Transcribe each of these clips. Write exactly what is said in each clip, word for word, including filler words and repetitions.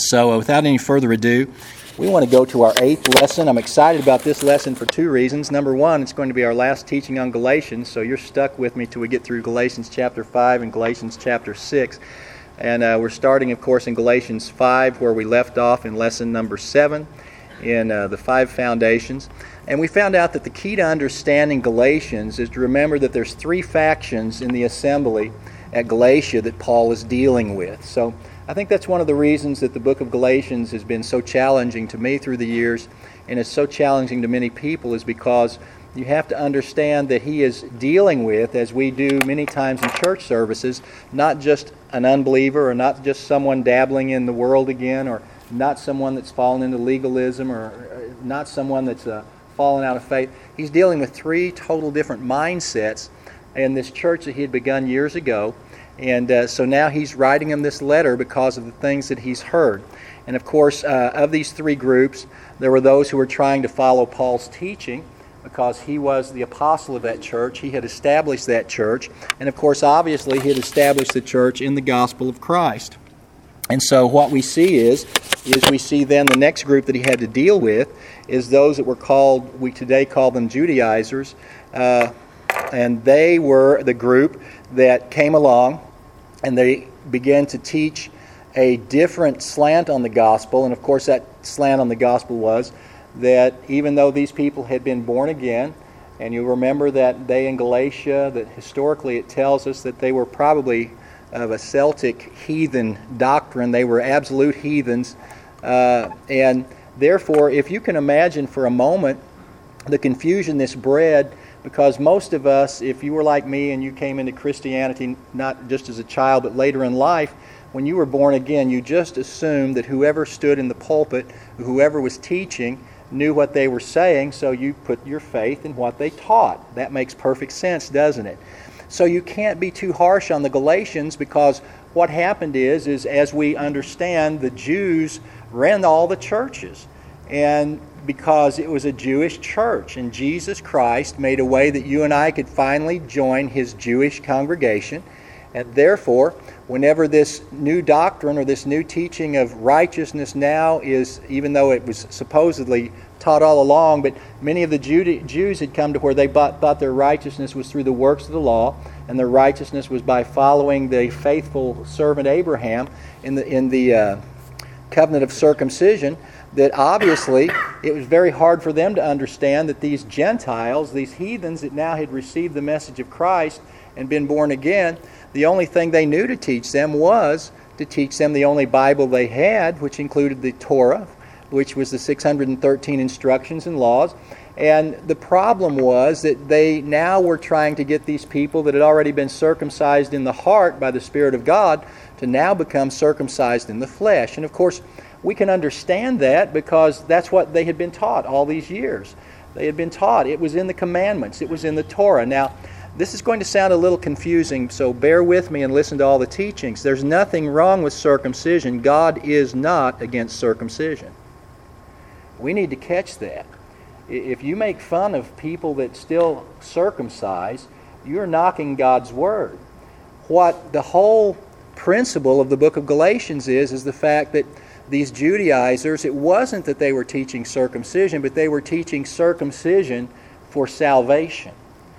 So uh, without any further ado, we want to go to our eighth lesson. I'm excited about this lesson for two reasons. Number one, it's going to be our last teaching on Galatians, so you're stuck with me till we get through Galatians chapter five and Galatians chapter six. And uh, we're starting, of course, in Galatians five, where we left off in lesson number seven, in uh, the five foundations. And we found out that the key to understanding Galatians is to remember that there's three factions in the assembly at Galatia that Paul is dealing with. So I think that's one of the reasons that the book of Galatians has been so challenging to me through the years, and is so challenging to many people, is because you have to understand that he is dealing with, as we do many times in church services, not just an unbeliever, or not just someone dabbling in the world again, or not someone that's fallen into legalism, or not someone that's uh, fallen out of faith. He's dealing with three total different mindsets in this church that he had begun years ago. And uh, so now he's writing him this letter because of the things that he's heard. And of course, uh, of these three groups, there were those who were trying to follow Paul's teaching because he was the apostle of that church. He had established that church. And of course, obviously, he had established the church in the gospel of Christ. And so what we see is, is we see then the next group that he had to deal with is those that were called, we today call them Judaizers. Uh, and they were the group that came along and they began to teach a different slant on the gospel. And of course that slant on the gospel was that even though these people had been born again, and you'll remember that they in Galatia, that historically it tells us that they were probably of a Celtic heathen doctrine. They were absolute heathens. Uh, and therefore, if you can imagine for a moment the confusion this bred, because most of us, if you were like me and you came into Christianity not just as a child but later in life, when you were born again, you just assumed that whoever stood in the pulpit, whoever was teaching, knew what they were saying, so you put your faith in what they taught. That makes perfect sense, doesn't it? So you can't be too harsh on the Galatians, because what happened is, is as we understand, the Jews ran all the churches. And because it was a Jewish church, and Jesus Christ made a way that you and I could finally join his Jewish congregation. And therefore, whenever this new doctrine or this new teaching of righteousness now is, even though it was supposedly taught all along, but many of the Jews had come to where they thought their righteousness was through the works of the law, and their righteousness was by following the faithful servant Abraham in the in the uh, covenant of circumcision, that obviously it was very hard for them to understand that these Gentiles, these heathens that now had received the message of Christ and been born again, the only thing they knew to teach them was to teach them the only Bible they had, which included the Torah, which was the six hundred thirteen instructions and laws. And the problem was that they now were trying to get these people that had already been circumcised in the heart by the Spirit of God to now become circumcised in the flesh. And of course, we can understand that because that's what they had been taught all these years. They had been taught. It was in the commandments. It was in the Torah. Now, this is going to sound a little confusing, so bear with me and listen to all the teachings. There's nothing wrong with circumcision. God is not against circumcision. We need to catch that. If you make fun of people that still circumcise, you're knocking God's word. What the whole principle of the book of Galatians is, is the fact that these Judaizers, it wasn't that they were teaching circumcision, but they were teaching circumcision for salvation.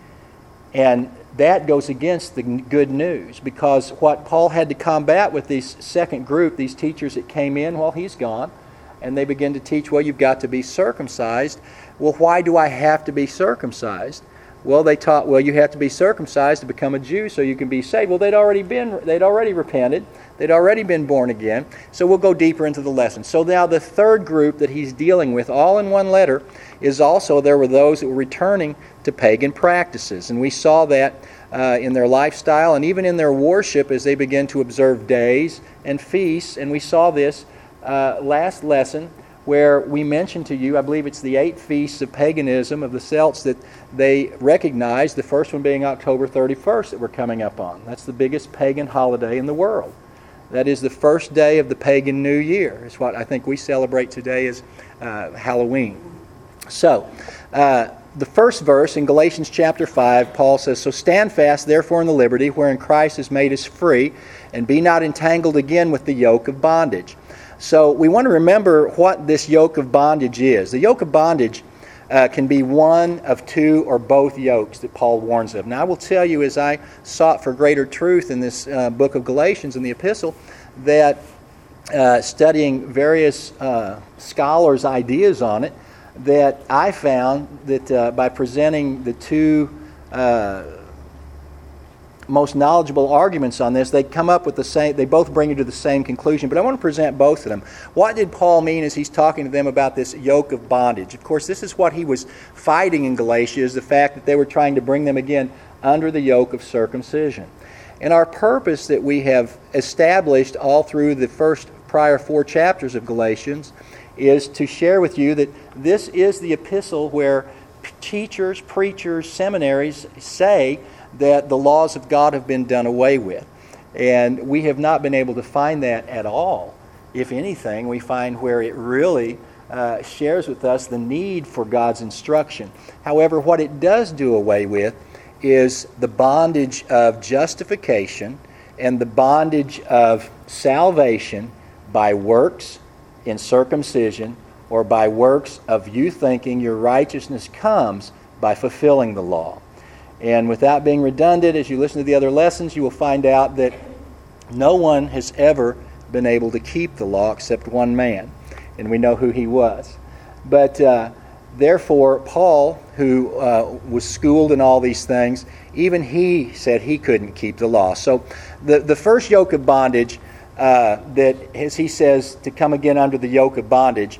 And that goes against the good news, because what Paul had to combat with this second group, these teachers that came in while he's gone, and they begin to teach, well, you've got to be circumcised. Well, why do I have to be circumcised? Well, they taught, well, you have to be circumcised to become a Jew so you can be saved. Well, they'd already been, they'd already repented. They'd already been born again. So we'll go deeper into the lesson. So now the third group that he's dealing with, all in one letter, is also there were those that were returning to pagan practices. And we saw that uh, in their lifestyle and even in their worship as they began to observe days and feasts. And we saw this uh, last lesson, where we mentioned to you, I believe it's the eight feasts of paganism of the Celts that they recognized, the first one being October thirty-first that we're coming up on. That's the biggest pagan holiday in the world. That is the first day of the pagan New Year. It's what I think we celebrate today as uh, Halloween. So, uh, the first verse in Galatians chapter five, Paul says, "So stand fast, therefore, in the liberty wherein Christ has made us free, and be not entangled again with the yoke of bondage." So we want to remember what this yoke of bondage is. The yoke of bondage uh, can be one of two or both yokes that Paul warns of. Now I will tell you, as I sought for greater truth in this uh, book of Galatians, in the epistle, that uh, studying various uh, scholars' ideas on it, that I found that uh, by presenting the two uh, most knowledgeable arguments on this, they come up with the same, they both bring you to the same conclusion, but I want to present both of them. What did Paul mean as he's talking to them about this yoke of bondage? Of course, this is what he was fighting in Galatia, is the fact that they were trying to bring them again under the yoke of circumcision. And our purpose that we have established all through the first prior four chapters of Galatians is to share with you that this is the epistle where teachers, preachers, seminaries say that the laws of God have been done away with. And we have not been able to find that at all. If anything, we find where it really uh, shares with us the need for God's instruction. However, what it does do away with is the bondage of justification and the bondage of salvation by works in circumcision, or by works of you thinking your righteousness comes by fulfilling the law. And without being redundant, as you listen to the other lessons, you will find out that no one has ever been able to keep the law except one man. And we know who he was. But uh, therefore, Paul, who uh, was schooled in all these things, even he said he couldn't keep the law. So the, the first yoke of bondage, uh, that, as he says, to come again under the yoke of bondage,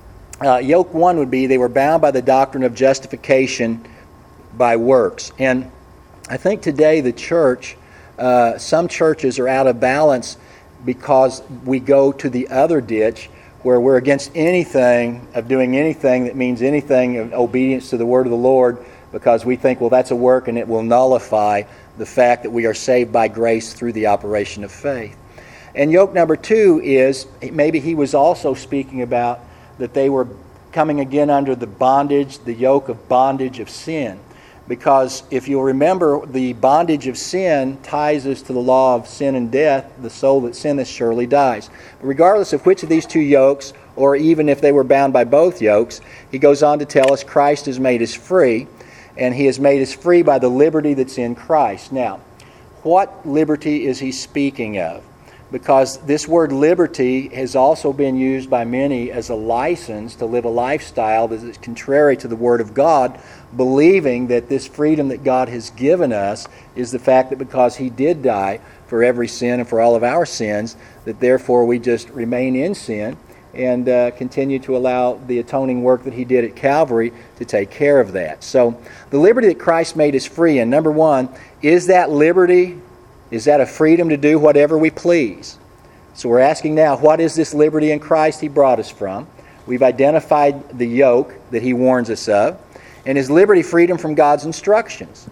uh, yoke one would be they were bound by the doctrine of justification by works. And I think today the church, uh, some churches are out of balance because we go to the other ditch where we're against anything of doing anything that means anything of obedience to the word of the Lord, because we think, well, that's a work and it will nullify the fact that we are saved by grace through the operation of faith. And yoke number two is, maybe he was also speaking about that they were coming again under the bondage, the yoke of bondage of sin. Because if you'll remember, the bondage of sin ties us to the law of sin and death. The soul that sinneth surely dies. But regardless of which of these two yokes, or even if they were bound by both yokes, he goes on to tell us Christ has made us free, and he has made us free by the liberty that's in Christ. Now, what liberty is he speaking of? Because this word liberty has also been used by many as a license to live a lifestyle that is contrary to the Word of God, believing that this freedom that God has given us is the fact that because he did die for every sin and for all of our sins, that therefore we just remain in sin and uh, continue to allow the atoning work that he did at Calvary to take care of that. So the liberty that Christ made us free in, number one, is that liberty, is that a freedom to do whatever we please? So we're asking now, what is this liberty in Christ he brought us from? We've identified the yoke that he warns us of. And is liberty freedom from God's instructions?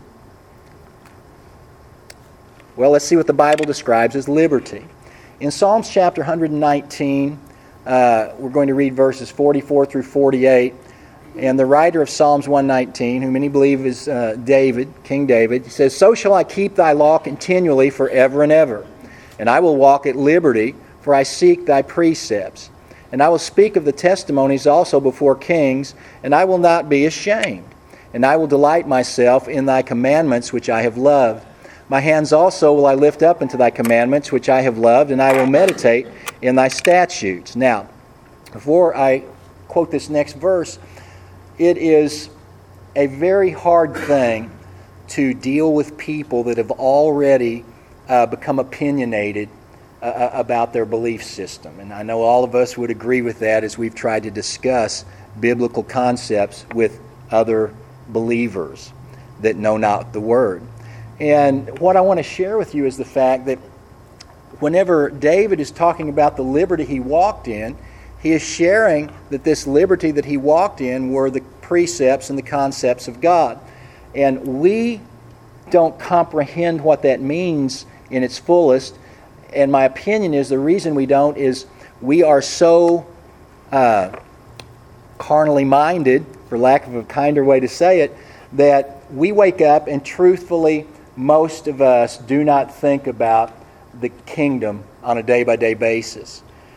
Well, let's see what the Bible describes as liberty. In Psalms chapter one nineteen, uh, we're going to read verses forty-four through forty-eight. And the writer of Psalms one nineteen, who many believe is uh, David, King David, he says, "So shall I keep thy law continually forever and ever. And I will walk at liberty, for I seek thy precepts. And I will speak of the testimonies also before kings, and I will not be ashamed. And I will delight myself in thy commandments which I have loved. My hands also will I lift up into thy commandments which I have loved, and I will meditate in thy statutes." Now, before I quote this next verse, it is a very hard thing to deal with people that have already uh, become opinionated uh, about their belief system. And I know all of us would agree with that as we've tried to discuss biblical concepts with other believers that know not the Word. And what I want to share with you is the fact that whenever David is talking about the liberty he walked in, he is sharing that this liberty that he walked in were the precepts and the concepts of God. And we don't comprehend what that means in its fullest. And my opinion is the reason we don't is we are so uh, carnally minded, for lack of a kinder way to say it, that we wake up and truthfully, most of us do not think about the kingdom on a day-by-day basis.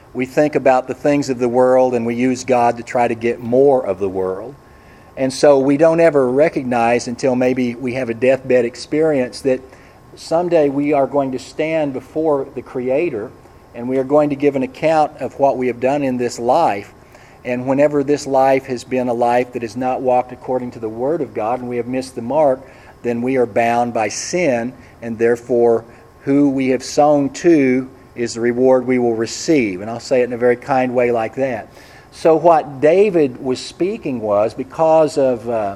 we think about the things of the world and we use God to try to get more of the world. And so we don't ever recognize until maybe we have a deathbed experience that someday we are going to stand before the Creator and we are going to give an account of what we have done in this life. And whenever this life has been a life that has not walked according to the Word of God and we have missed the mark, then we are bound by sin, and therefore who we have sown to is the reward we will receive. And I'll say it in a very kind way like that. So what David was speaking was, because of uh,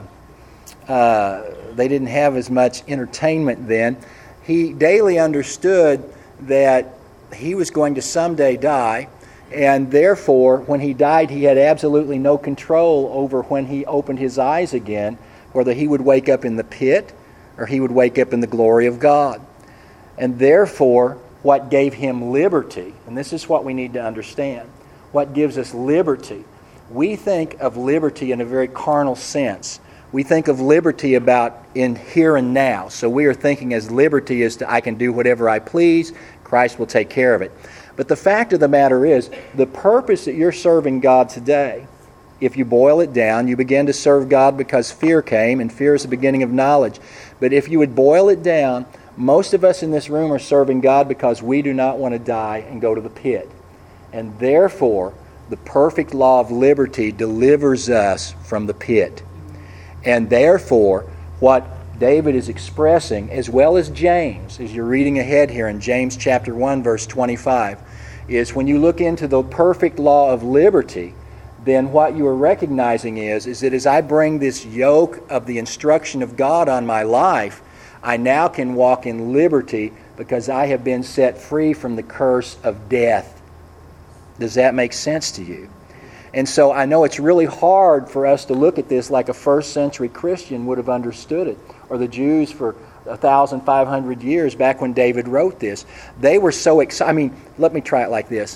uh, they didn't have as much entertainment then, he daily understood that he was going to someday die, and therefore when he died he had absolutely no control over when he opened his eyes again, whether he would wake up in the pit or he would wake up in the glory of God. And therefore what gave him liberty, and this is what we need to understand, what gives us liberty. We think of liberty in a very carnal sense. We think of liberty about in here and now. So we are thinking as liberty as to I can do whatever I please, Christ will take care of it. But the fact of the matter is, the purpose that you're serving God today, if you boil it down, you begin to serve God because fear came, and fear is the beginning of knowledge. But if you would boil it down, most of us in this room are serving God because we do not want to die and go to the pit. And therefore, the perfect law of liberty delivers us from the pit. And therefore, what David is expressing, as well as James, as you're reading ahead here in James chapter one, verse twenty-five, is when you look into the perfect law of liberty, then what you are recognizing is, is that as I bring this yoke of the instruction of God on my life, I now can walk in liberty because I have been set free from the curse of death. Does that make sense to you? And so I know it's really hard for us to look at this like a first century Christian would have understood it, or the Jews for one thousand five hundred years back when David wrote this. They were so excited. I mean, let me try it like this.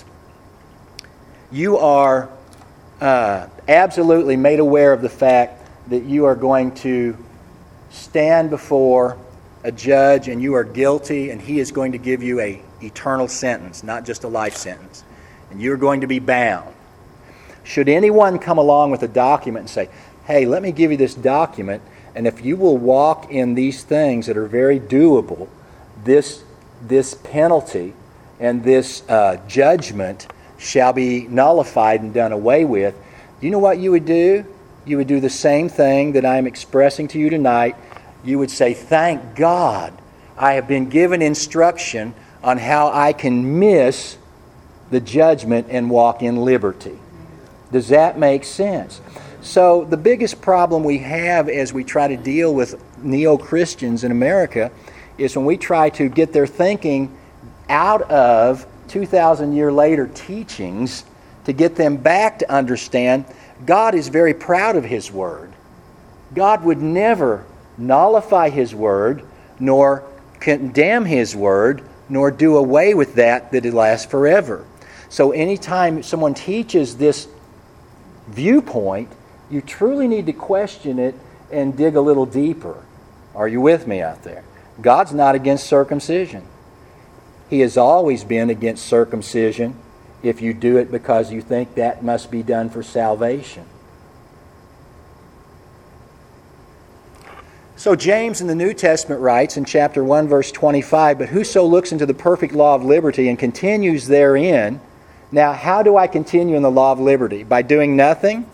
You are uh, absolutely made aware of the fact that you are going to stand before a judge and you are guilty, and he is going to give you a eternal sentence, not just a life sentence. And you're going to be bound. Should anyone come along with a document and say, hey, let me give you this document, and if you will walk in these things that are very doable, this, this penalty and this uh, judgment shall be nullified and done away with, you know what you would do? You would do the same thing that I am expressing to you tonight. You would say, thank God I have been given instruction on how I can miss the judgment and walk in liberty. Does that make sense? So the biggest problem we have as we try to deal with neo-Christians in America is when we try to get their thinking out of two thousand year later teachings to get them back to understand God is very proud of His Word. God would never nullify His Word, nor condemn His Word, nor do away with that that it lasts forever. So anytime someone teaches this viewpoint, you truly need to question it and dig a little deeper. Are you with me out there? God's not against circumcision. He has always been against circumcision if you do it because you think that must be done for salvation. So James in the New Testament writes in chapter one, verse twenty-five, but whoso looks into the perfect law of liberty and continues therein. Now, how do I continue in the law of liberty? By doing nothing?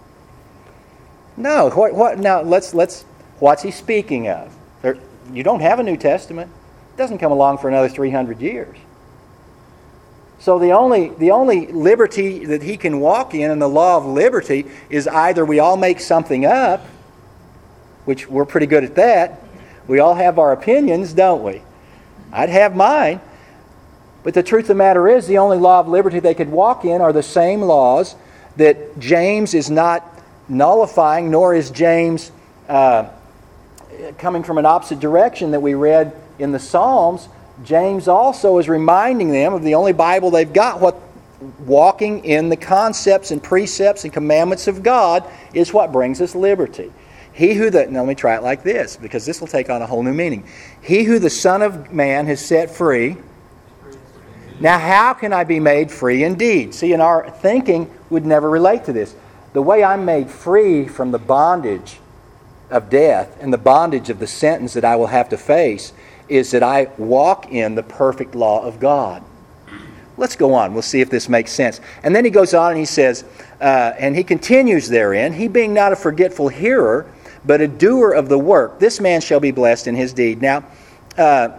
No. What? What? Now, let's let's. What's he speaking of? There, you don't have a New Testament. It doesn't come along for another three hundred years. So the only the only liberty that he can walk in in the law of liberty is either we all make something up, which we're pretty good at that. We all have our opinions, don't we? I'd have mine. But the truth of the matter is, the only law of liberty they could walk in are the same laws that James is not nullifying, nor is James uh, coming from an opposite direction that we read in the Psalms. James also is reminding them of the only Bible they've got, what walking in the concepts and precepts and commandments of God is what brings us liberty. He who the, now let me try it like this, because this will take on a whole new meaning. He who the Son of Man has set free Now, how can I be made free indeed? See, in our thinking would never relate to this. The way I'm made free from the bondage of death and the bondage of the sentence that I will have to face is that I walk in the perfect law of God. Let's go on. We'll see if this makes sense. And then he goes on and he says, uh, and he continues therein, he being not a forgetful hearer, but a doer of the work, this man shall be blessed in his deed. Now, uh,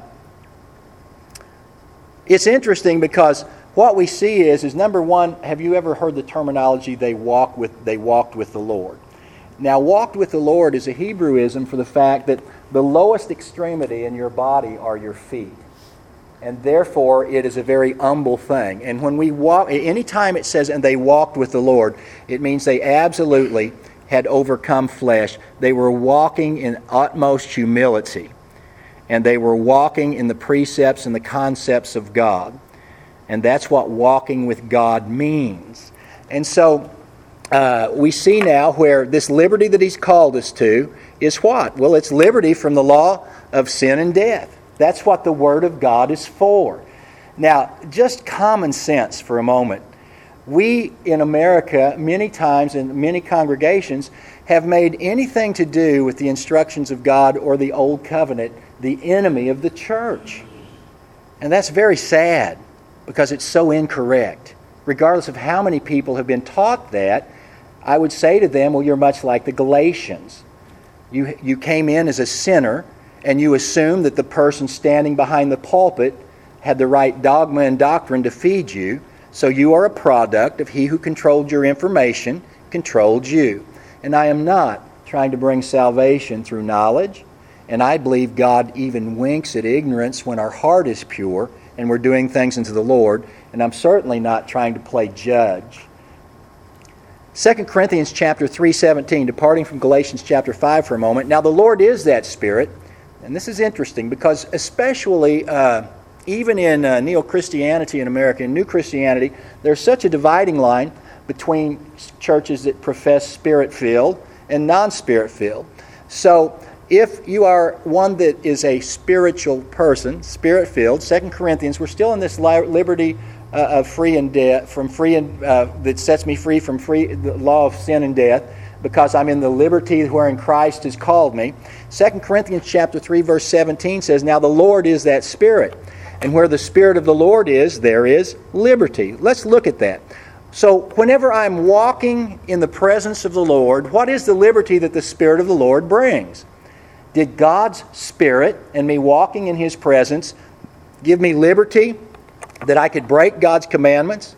it's interesting because what we see is, is number one, have you ever heard the terminology, they walk with, they walked with the Lord? Now, walked with the Lord is a Hebrewism for the fact that the lowest extremity in your body are your feet. And therefore, it is a very humble thing. And when we walk, anytime it says, and they walked with the Lord, it means they absolutely had overcome flesh. They were walking in utmost humility. And they were walking in the precepts and the concepts of God. And that's what walking with God means. And so, uh, we see now where this liberty that He's called us to is what? Well, it's liberty from the law of sin and death. That's what the Word of God is for. Now, just common sense for a moment. We in America, many times in many congregations, have made anything to do with the instructions of God or the Old Covenant the enemy of the church. And that's very sad because it's so incorrect. Regardless of how many people have been taught that, I would say to them, well, you're much like the Galatians. You, you came in as a sinner, and you assumed that the person standing behind the pulpit had the right dogma and doctrine to feed you, so you are a product of he who controlled your information, controlled you. And I am not trying to bring salvation through knowledge, and I believe God even winks at ignorance when our heart is pure and we're doing things unto the Lord, and I'm certainly not trying to play judge. Second Corinthians chapter three seventeen, departing from Galatians chapter five for a moment. Now the Lord is that Spirit, and this is interesting because especially uh, even in uh, neo-Christianity in America, in New Christianity, there's such a dividing line between churches that profess Spirit-filled and non-Spirit-filled. So if you are one that is a spiritual person, Spirit-filled, Second Corinthians, we're still in this li- liberty uh, of free and death, from free and uh, that sets me free from free the law of sin and death, because I'm in the liberty wherein Christ has called me. Second Corinthians chapter three, verse seventeen says, now the Lord is that Spirit, and where the Spirit of the Lord is, there is liberty. Let's look at that. So whenever I'm walking in the presence of the Lord, what is the liberty that the Spirit of the Lord brings? Did God's Spirit and me walking in His presence give me liberty that I could break God's commandments?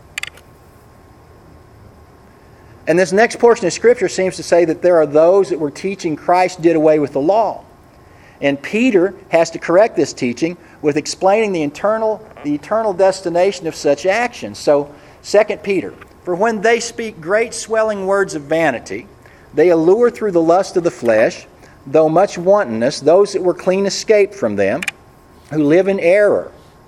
And this next portion of Scripture seems to say that there are those that were teaching Christ did away with the law. And Peter has to correct this teaching with explaining the eternal, the eternal destination of such actions. So, Second Peter, for when they speak great swelling words of vanity, they allure through the lust of the flesh, though much wantonness, those that were clean escaped from them, who live in error.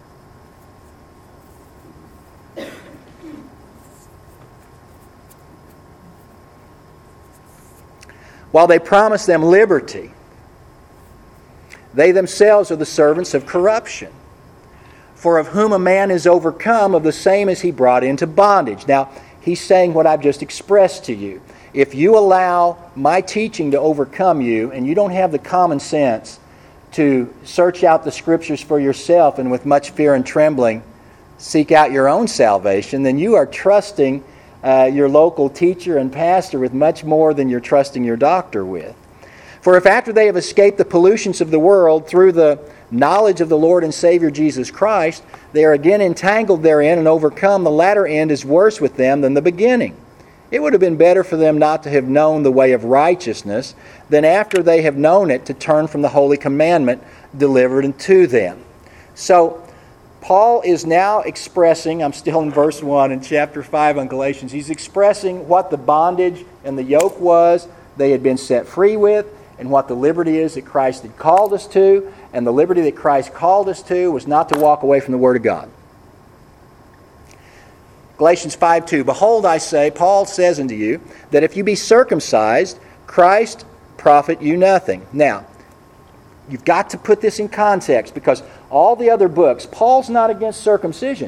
While they promise them liberty, they themselves are the servants of corruption. For of whom a man is overcome, of the same is he brought into bondage. Now, he's saying what I've just expressed to you. If you allow my teaching to overcome you, and you don't have the common sense to search out the Scriptures for yourself and with much fear and trembling seek out your own salvation, then you are trusting uh, your local teacher and pastor with much more than you're trusting your doctor with. For if after they have escaped the pollutions of the world through the knowledge of the Lord and Savior Jesus Christ, they are again entangled therein and overcome, the latter end is worse with them than the beginning. It would have been better for them not to have known the way of righteousness than after they have known it to turn from the holy commandment delivered unto them. So, Paul is now expressing, I'm still in verse one in chapter five on Galatians, he's expressing what the bondage and the yoke was they had been set free with, and what the liberty is that Christ had called us to. And the liberty that Christ called us to was not to walk away from the Word of God. Galatians five two, behold, I say, Paul says unto you, that if you be circumcised, Christ profit you nothing. Now, you've got to put this in context, because all the other books, Paul's not against circumcision.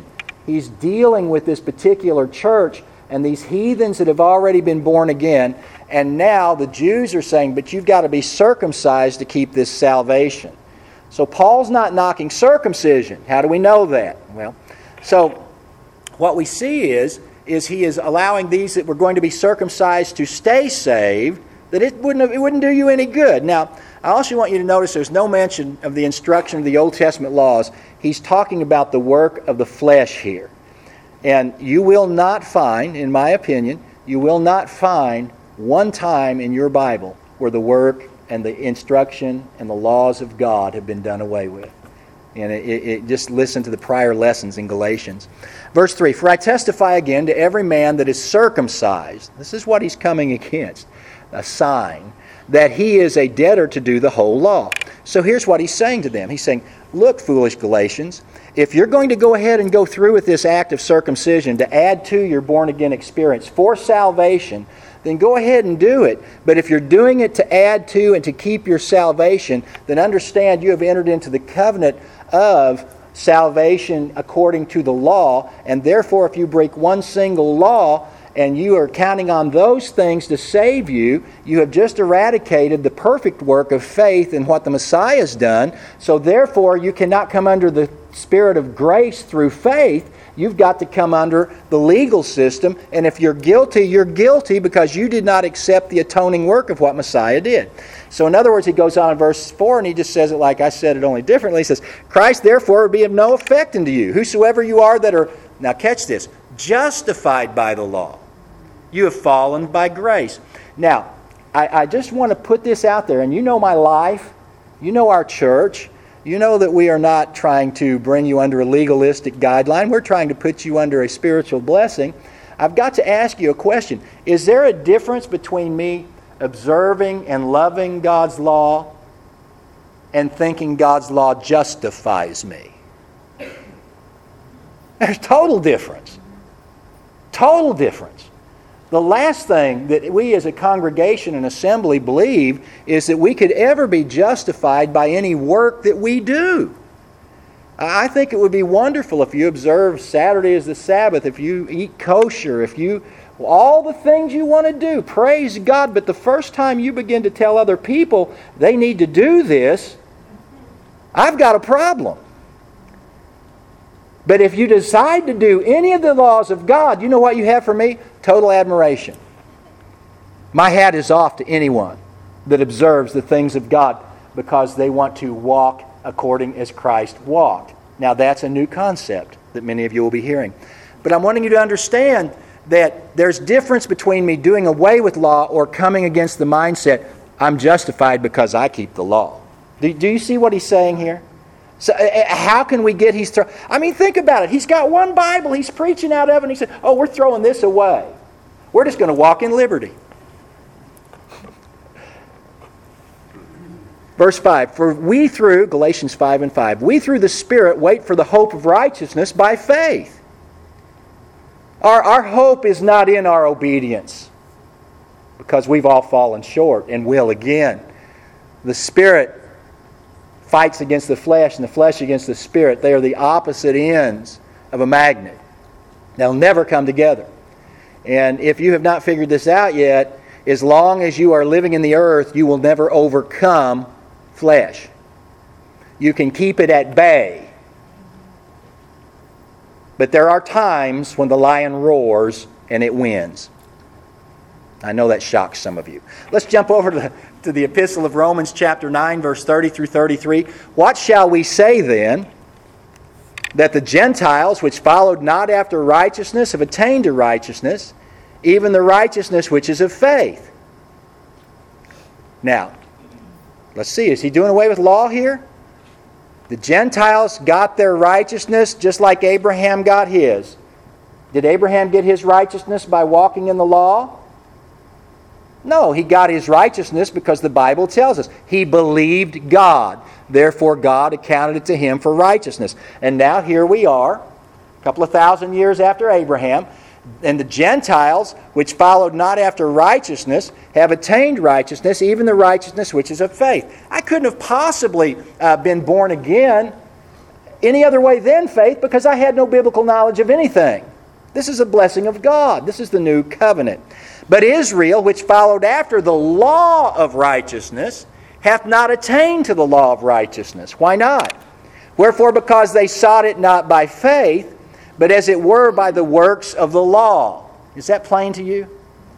He's dealing with this particular church and these heathens that have already been born again. And now the Jews are saying, but you've got to be circumcised to keep this salvation. So Paul's not knocking circumcision. How do we know that? Well, so what we see is, is he is allowing these that were going to be circumcised to stay saved, that it wouldn't have, it wouldn't do you any good. Now, I also want you to notice there's no mention of the instruction of the Old Testament laws. He's talking about the work of the flesh here. And you will not find, in my opinion, you will not find one time in your Bible where the work and the instruction and the laws of God have been done away with. And it, it, it, just listen to the prior lessons in Galatians. Verse three, for I testify again to every man that is circumcised. This is what he's coming against. A sign that he is a debtor to do the whole law. So here's what he's saying to them. He's saying, look, foolish Galatians, if you're going to go ahead and go through with this act of circumcision to add to your born-again experience for salvation, then go ahead and do it. But if you're doing it to add to and to keep your salvation, then understand you have entered into the covenant of salvation according to the law, and therefore if you break one single law, and you are counting on those things to save you, you have just eradicated the perfect work of faith in what the Messiah has done. So therefore, you cannot come under the Spirit of grace through faith. You've got to come under the legal system. And if you're guilty, you're guilty because you did not accept the atoning work of what Messiah did. So in other words, he goes on in verse four, and he just says it like I said it, only differently. He says, Christ therefore will be of no effect unto you. Whosoever you are that are, now catch this, justified by the law. You have fallen by grace. Now, I, I just want to put this out there, and you know my life, you know our church, you know that we are not trying to bring you under a legalistic guideline. We're trying to put you under a spiritual blessing. I've got to ask you a question. Is there a difference between me observing and loving God's law and thinking God's law justifies me? There's total difference. Total difference. The last thing that we as a congregation and assembly believe is that we could ever be justified by any work that we do. I think it would be wonderful if you observe Saturday as the Sabbath, if you eat kosher, if you, all the things you want to do, praise God. But the first time you begin to tell other people they need to do this, I've got a problem. But if you decide to do any of the laws of God, you know what you have for me? Total admiration. My hat is off to anyone that observes the things of God because they want to walk according as Christ walked. Now that's a new concept that many of you will be hearing. But I'm wanting you to understand that there's difference between me doing away with law or coming against the mindset, I'm justified because I keep the law. Do, do you see what he's saying here? So uh, how can we get his... Thro- I mean, think about it. He's got one Bible. He's preaching out of it. And he said, oh, we're throwing this away. We're just going to walk in liberty. Verse five, for we through, Galatians five and five, we through the Spirit wait for the hope of righteousness by faith. Our, our hope is not in our obedience because we've all fallen short and will again. The Spirit fights against the flesh and the flesh against the Spirit. They are the opposite ends of a magnet. They'll never come together. And if you have not figured this out yet, as long as you are living in the earth, you will never overcome flesh. You can keep it at bay. But there are times when the lion roars and it wins. I know that shocks some of you. Let's jump over to the, to the Epistle of Romans chapter nine, verse thirty through thirty-three. What shall we say then? That the Gentiles, which followed not after righteousness, have attained to righteousness, even the righteousness which is of faith. Now, let's see. Is he doing away with law here? The Gentiles got their righteousness just like Abraham got his. Did Abraham get his righteousness by walking in the law? No, he got his righteousness because the Bible tells us he believed God. Therefore, God accounted it to him for righteousness. And now here we are, a couple of thousand years after Abraham, and the Gentiles, which followed not after righteousness, have attained righteousness, even the righteousness which is of faith. I couldn't have possibly uh, been born again any other way than faith because I had no biblical knowledge of anything. This is a blessing of God. This is the new covenant. But Israel, which followed after the law of righteousness, hath not attained to the law of righteousness. Why not? Wherefore, because they sought it not by faith, but as it were by the works of the law. Is that plain to you?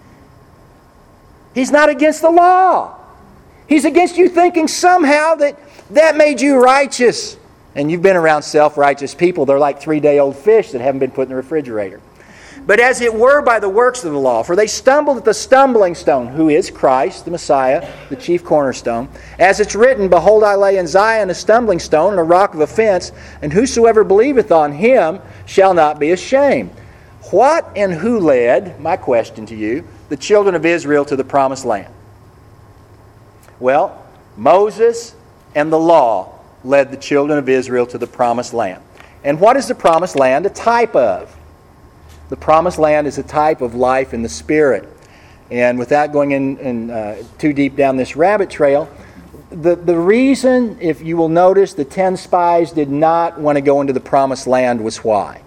He's not against the law. He's against you thinking somehow that that made you righteous. And you've been around self-righteous people. They're like three-day-old fish that haven't been put in the refrigerator. But as it were by the works of the law, for they stumbled at the stumbling stone, who is Christ, the Messiah, the chief cornerstone. As it's written, Behold, I lay in Zion a stumbling stone and a rock of offense, and whosoever believeth on him shall not be ashamed. What and who led, my question to you, the children of Israel to the promised land? Well, Moses and the law led the children of Israel to the promised land. And what is the promised land a type of? The promised land is a type of life in the Spirit. And without going in, in uh, too deep down this rabbit trail, the, the reason, if you will notice, the ten spies did not want to go into the promised land was why?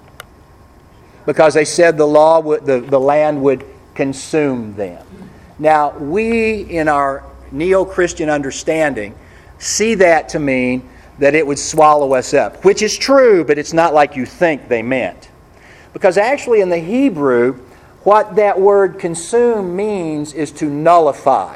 Because they said the law would, the, the land would consume them. Now, we in our neo-Christian understanding see that to mean that it would swallow us up, which is true, but it's not like you think they meant. Because actually in the Hebrew, what that word consume means is to nullify.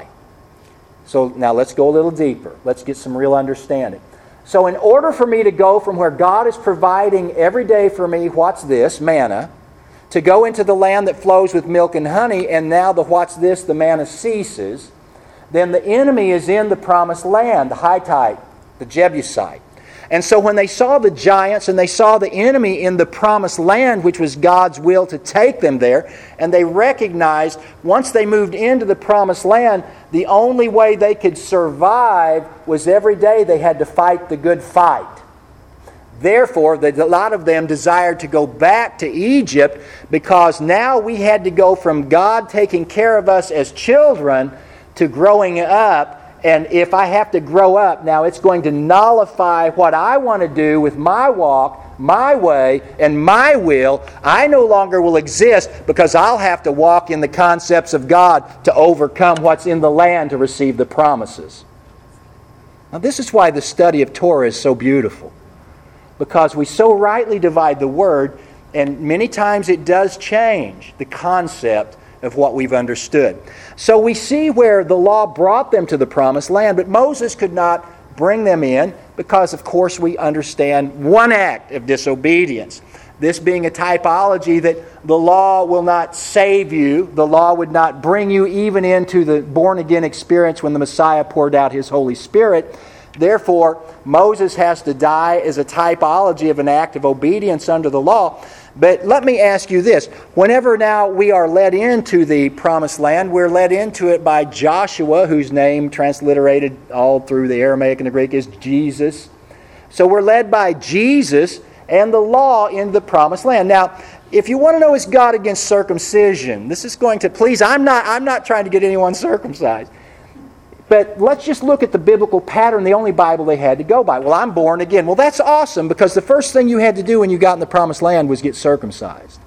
So now let's go a little deeper. Let's get some real understanding. So in order for me to go from where God is providing every day for me, what's this, manna, to go into the land that flows with milk and honey, and now the what's this, the manna ceases, then the enemy is in the promised land, the Hittite, the Jebusite. And so when they saw the giants and they saw the enemy in the promised land, which was God's will to take them there, and they recognized once they moved into the promised land, the only way they could survive was every day they had to fight the good fight. Therefore, a lot of them desired to go back to Egypt because now we had to go from God taking care of us as children to growing up. And if I have to grow up, now it's going to nullify what I want to do with my walk, my way, and my will. I no longer will exist because I'll have to walk in the concepts of God to overcome what's in the land to receive the promises. Now this is why the study of Torah is so beautiful. Because we so rightly divide the Word, and many times it does change the concept of what we've understood. So we see where the law brought them to the promised land, but Moses could not bring them in because, of course, we understand one act of disobedience. This being a typology that the law will not save you, the law would not bring you even into the born-again experience when the Messiah poured out His Holy Spirit. Therefore, Moses has to die as a typology of an act of obedience under the law. But let me ask you this. Whenever now we are led into the promised land, we're led into it by Joshua, whose name transliterated all through the Aramaic and the Greek is Jesus. So we're led by Jesus and the law into the promised land. Now, if you want to know is God against circumcision, this is going to, please, I'm not, I'm not trying to get anyone circumcised. But let's just look at the biblical pattern, the only Bible they had to go by. Well, I'm born again. Well, that's awesome because the first thing you had to do when you got in the promised land was get circumcised.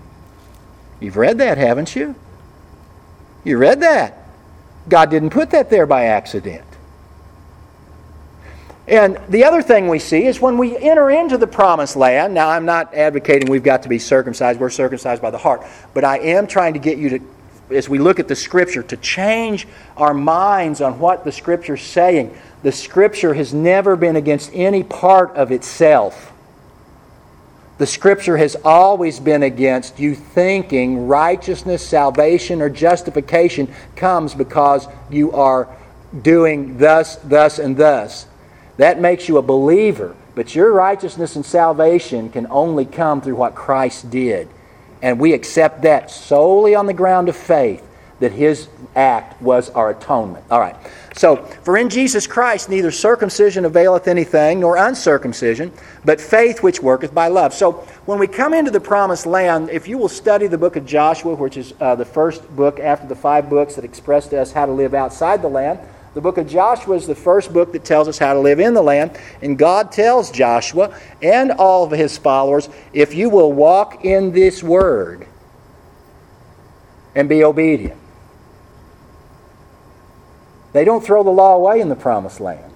You've read that, haven't you? You read that. God didn't put that there by accident. And the other thing we see is when we enter into the promised land, now I'm not advocating we've got to be circumcised, we're circumcised by the heart, but I am trying to get you to, as we look at the Scripture, to change our minds on what the Scripture is saying. The Scripture has never been against any part of itself. The Scripture has always been against you thinking righteousness, salvation, or justification comes because you are doing thus, thus, and thus. That makes you a believer, but your righteousness and salvation can only come through what Christ did. And we accept that solely on the ground of faith, that His act was our atonement. All right. So, for in Jesus Christ neither circumcision availeth anything, nor uncircumcision, but faith which worketh by love. So, when we come into the promised land, if you will study the book of Joshua, which is uh, the first book after the five books that express to us how to live outside the land, The book of Joshua is the first book that tells us how to live in the land. And God tells Joshua and all of his followers, if you will walk in this word and be obedient. They don't throw the law away in the promised land.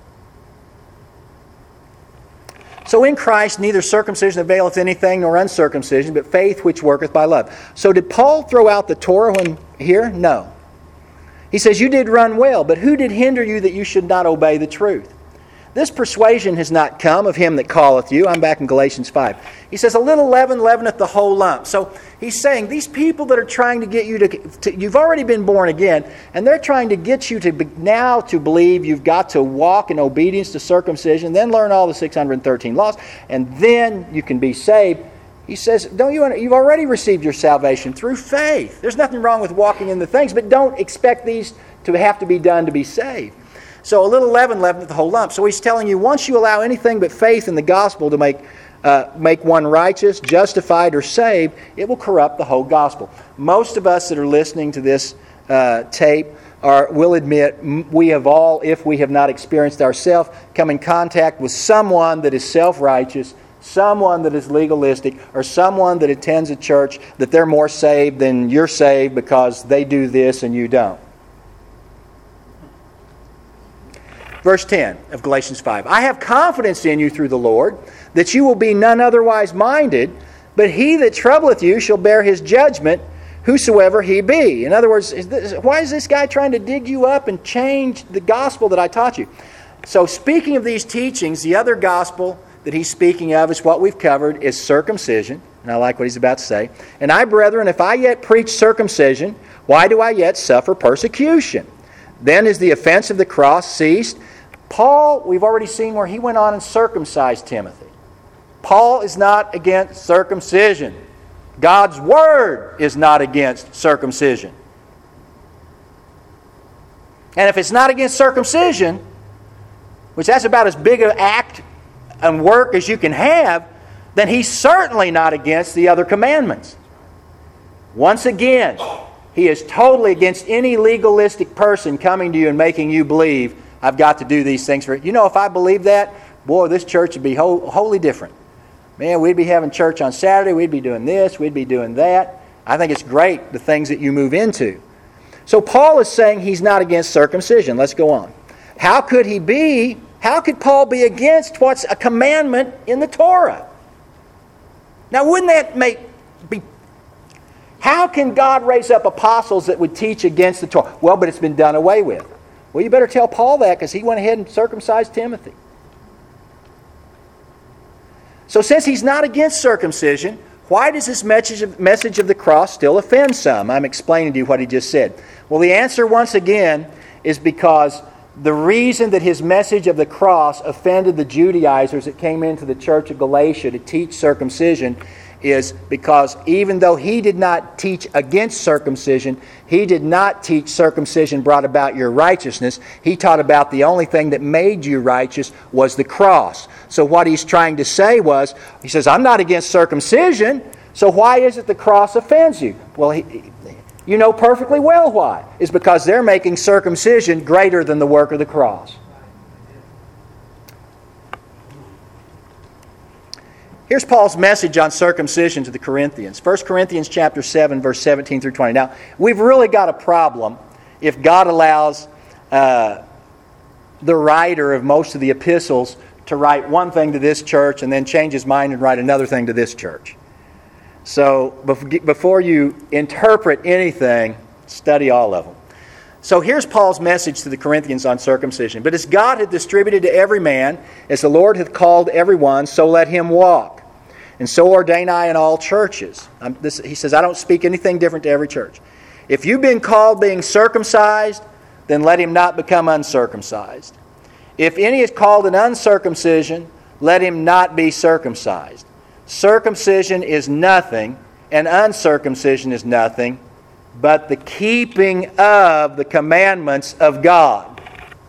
So in Christ, neither circumcision availeth anything nor uncircumcision, but faith which worketh by love. So did Paul throw out the Torah when here? No. He says, you did run well, but who did hinder you that you should not obey the truth? This persuasion has not come of him that calleth you. I'm back in Galatians five. He says, a little leaven leaveneth the whole lump. So he's saying, these people that are trying to get you to, to you've already been born again, and they're trying to get you to be, now to believe you've got to walk in obedience to circumcision, then learn all the six hundred thirteen laws, and then you can be saved. He says, don't you, you've already received your salvation through faith. There's nothing wrong with walking in the things, but don't expect these to have to be done to be saved. So a little leaven leaveneth the whole lump. So he's telling you, once you allow anything but faith in the gospel to make uh, make one righteous, justified, or saved, it will corrupt the whole gospel. Most of us that are listening to this uh, tape are, will admit we have all, if we have not experienced ourselves, come in contact with someone that is self-righteous, someone that is legalistic, or someone that attends a church that they're more saved than you're saved because they do this and you don't. Verse ten of Galatians five. I have confidence in you through the Lord, that you will be none otherwise minded, but he that troubleth you shall bear his judgment, whosoever he be. In other words, is this, why is this guy trying to dig you up and change the gospel that I taught you? So speaking of these teachings, the other gospel that he's speaking of is what we've covered, is circumcision. And I like what he's about to say. And I, brethren, if I yet preach circumcision, why do I yet suffer persecution? Then is the offense of the cross ceased. Paul, we've already seen where he went on and circumcised Timothy. Paul is not against circumcision. God's Word is not against circumcision. And if it's not against circumcision, which that's about as big an act and work as you can have, then he's certainly not against the other commandments. Once again, he is totally against any legalistic person coming to you and making you believe, I've got to do these things for you. You know, if I believed that, boy, this church would be whole, wholly different. Man, we'd be having church on Saturday, we'd be doing this, we'd be doing that. I think it's great, the things that you move into. So Paul is saying he's not against circumcision. Let's go on. How could he be, how could Paul be against what's a commandment in the Torah? Now, wouldn't that make be how can God raise up apostles that would teach against the Torah? Well, but it's been done away with. Well, you better tell Paul that because he went ahead and circumcised Timothy. So since he's not against circumcision, why does this message of, message of the cross still offend some? I'm explaining to you what he just said. Well, the answer once again is because the reason that his message of the cross offended the Judaizers that came into the church of Galatia to teach circumcision is because even though he did not teach against circumcision, he did not teach circumcision brought about your righteousness. He taught about the only thing that made you righteous was the cross. So what he's trying to say was, he says, I'm not against circumcision, so why is it the cross offends you? Well, he, you know perfectly well why. It's because they're making circumcision greater than the work of the cross. Here's Paul's message on circumcision to the Corinthians. First Corinthians chapter seven, verse seventeen through twenty. Now, we've really got a problem if God allows uh, the writer of most of the epistles to write one thing to this church and then change his mind and write another thing to this church. So, before you interpret anything, study all of them. So here's Paul's message to the Corinthians on circumcision. But as God hath distributed to every man, as the Lord hath called every one, so let him walk. And so ordain I in all churches. Um, this, he says, I don't speak anything different to every church. If you've been called being circumcised, then let him not become uncircumcised. If any is called an uncircumcision, let him not be circumcised. Circumcision is nothing, and uncircumcision is nothing, but the keeping of the commandments of God.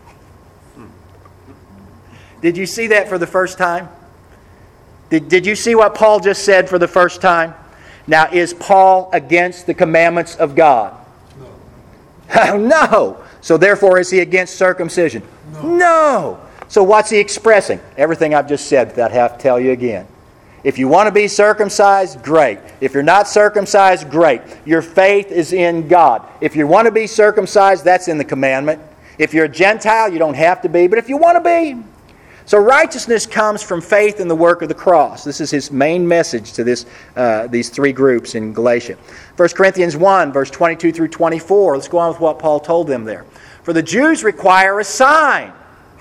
Did you see that for the first time? Did, did you see what Paul just said for the first time? Now, is Paul against the commandments of God? No. No. So therefore, is he against circumcision? No. No. So what's he expressing? Everything I've just said that I have to tell you again. If you want to be circumcised, great. If you're not circumcised, great. Your faith is in God. If you want to be circumcised, that's in the commandment. If you're a Gentile, you don't have to be, but if you want to be. So righteousness comes from faith in the work of the cross. This is his main message to this, uh, these three groups in Galatia. First Corinthians one, verse twenty-two through twenty-four. Let's go on with what Paul told them there. For the Jews require a sign.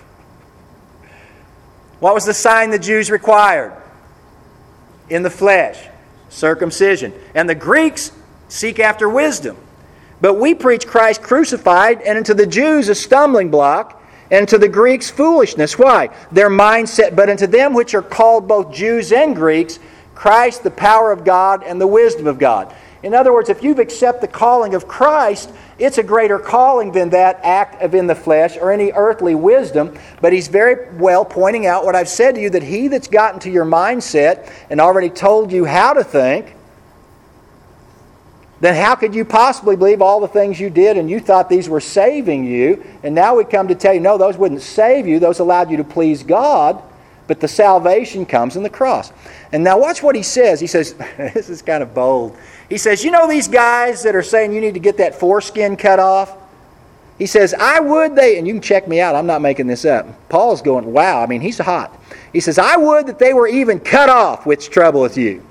What was the sign the Jews required? In the flesh, circumcision. And the Greeks seek after wisdom. But we preach Christ crucified, and unto the Jews a stumbling block, and to the Greeks foolishness. Why? Their mindset. But unto them which are called both Jews and Greeks, Christ the power of God and the wisdom of God. In other words, if you've accepted the calling of Christ, it's a greater calling than that act of in the flesh or any earthly wisdom. But he's very well pointing out what I've said to you, that he that's gotten to your mindset and already told you how to think, then how could you possibly believe all the things you did and you thought these were saving you? And now we come to tell you, no, those wouldn't save you. Those allowed you to please God. But the salvation comes in the cross. And now watch what he says. He says, this is kind of bold. He says, you know these guys that are saying you need to get that foreskin cut off? He says, I would they, and you can check me out, I'm not making this up. Paul's going, wow, I mean, he's hot. He says, I would that they were even cut off, which troubleth you.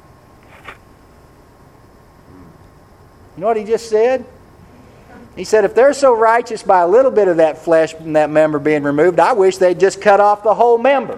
You know what he just said? He said, if they're so righteous by a little bit of that flesh and that member being removed, I wish they'd just cut off the whole member.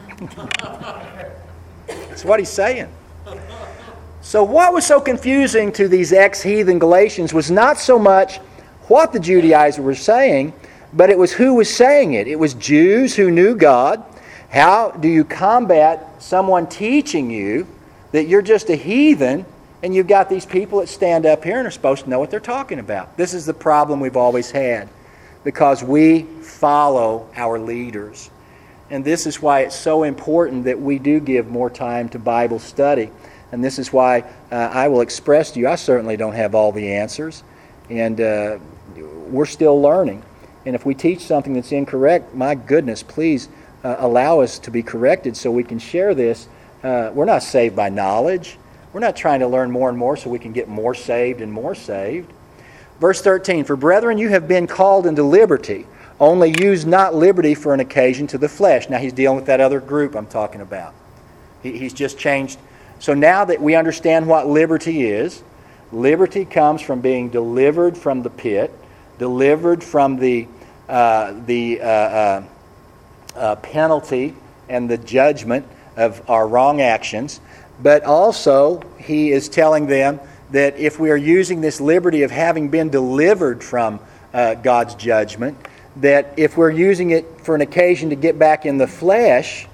That's what he's saying. So what was so confusing to these ex-heathen Galatians was not so much what the Judaizers were saying, but it was who was saying it. It was Jews who knew God. How do you combat someone teaching you that you're just a heathen, and you've got these people that stand up here and are supposed to know what they're talking about? This is the problem we've always had, because we follow our leaders. And this is why it's so important that we do give more time to Bible study. And this is why uh, I will express to you, I certainly don't have all the answers. And uh, we're still learning. And if we teach something that's incorrect, my goodness, please uh, allow us to be corrected so we can share this. Uh, we're not saved by knowledge. We're not trying to learn more and more so we can get more saved and more saved. Verse thirteen, for brethren, you have been called into liberty. Only use not liberty for an occasion to the flesh. Now he's dealing with that other group I'm talking about. He, he's just changed. So now that we understand what liberty is, liberty comes from being delivered from the pit, delivered from the uh, the uh, uh, uh, penalty and the judgment of our wrong actions. But also, he is telling them that if we are using this liberty of having been delivered from uh, God's judgment, that if we're using it for an occasion to get back in the flesh,